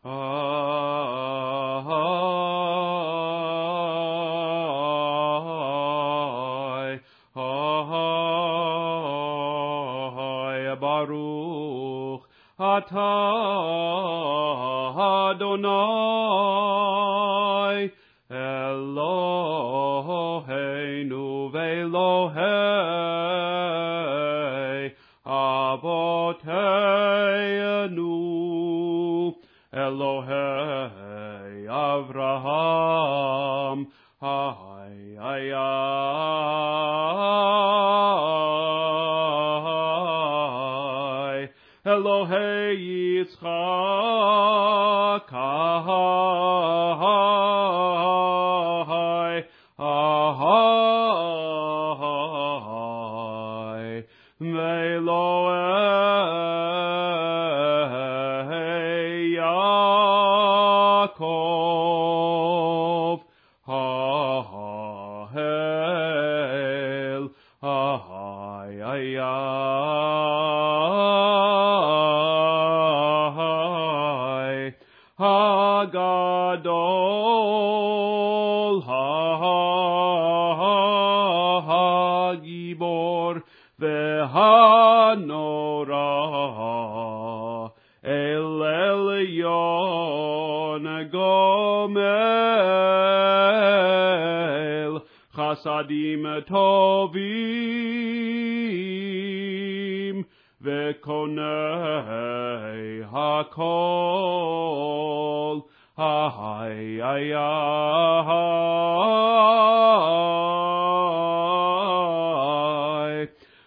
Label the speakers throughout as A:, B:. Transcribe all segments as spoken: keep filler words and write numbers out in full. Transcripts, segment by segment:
A: Baruch atah Adonai Eloheinu ve'Elohei Avoteinu Elohei Avraham Ay ay ay Elohei Yitzchak Ahai Ahai Ve'Elohei Yaakov Ahel Ahai ay ay Hagadol Hagibor Ve'Hanora El Elyon Gomel Chasadim Tovim Ve'Konei HaKol Ay ay ay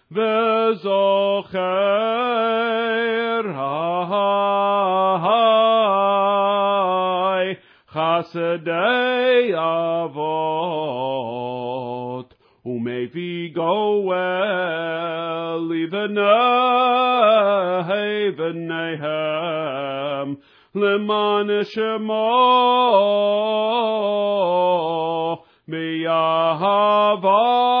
A: Ve'Zocher Ay Chasedei Avot Umevi Goel Livenei V'Nehem Leman Shemo Miyahava